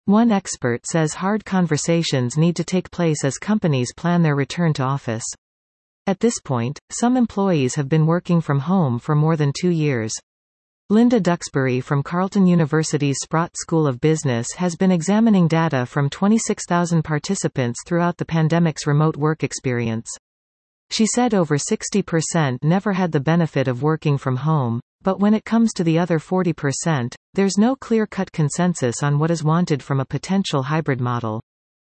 One expert says hard conversations need to take place as companies plan their return to office. At this point, some employees have been working from home for more than 2 years. Linda Duxbury from Carleton University's Sprott School of Business has been examining data from 26,000 participants throughout the pandemic's remote work experience. She said over 60% never had the benefit of working from home, but when it comes to the other 40%, there's no clear-cut consensus on what is wanted from a potential hybrid model.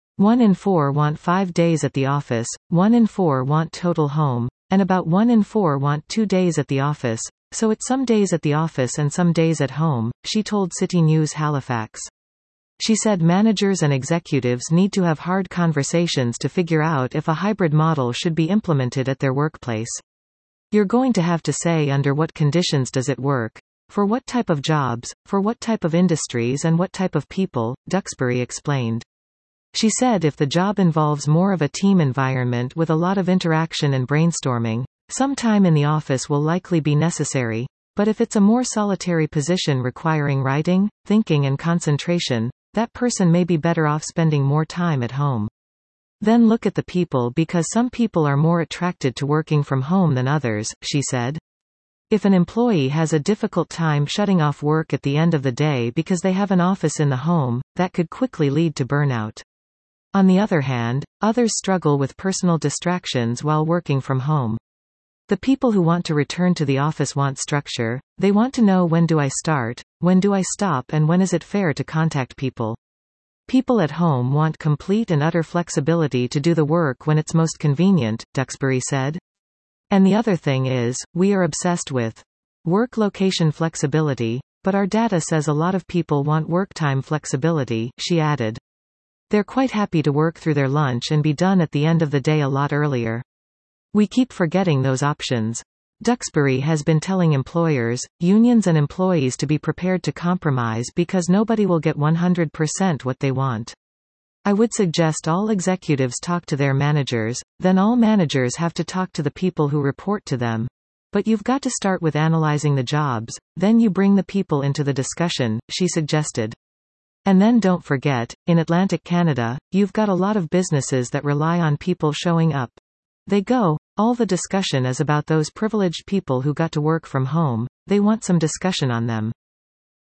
1 in 4 want 5 days at the office, 1 in 4 want total home, and about 1 in 4 want 2 days at the office, so it's some days at the office and some days at home, she told City News Halifax. She said managers and executives need to have hard conversations to figure out if a hybrid model should be implemented at their workplace. You're going to have to say under what conditions does it work, for what type of jobs, for what type of industries and what type of people, Duxbury explained. She said if the job involves more of a team environment with a lot of interaction and brainstorming, some time in the office will likely be necessary, but if it's a more solitary position requiring writing, thinking and concentration, that person may be better off spending more time at home. Then look at the people because some people are more attracted to working from home than others, she said. If an employee has a difficult time shutting off work at the end of the day because they have an office in the home, that could quickly lead to burnout. On the other hand, others struggle with personal distractions while working from home. The people who want to return to the office want structure. They want to know when do I start, when do I stop and when is it fair to contact people. People at home want complete and utter flexibility to do the work when it's most convenient, Duxbury said. And the other thing is, we are obsessed with work location flexibility, but our data says a lot of people want work time flexibility, she added. They're quite happy to work through their lunch and be done at the end of the day a lot earlier. We keep forgetting those options. Duxbury has been telling employers, unions and employees to be prepared to compromise because nobody will get 100% what they want. I would suggest all executives talk to their managers, then all managers have to talk to the people who report to them. But you've got to start with analyzing the jobs, then you bring the people into the discussion, she suggested. And then don't forget, in Atlantic Canada, you've got a lot of businesses that rely on people showing up. They go, all the discussion is about those privileged people who got to work from home, they want some discussion on them.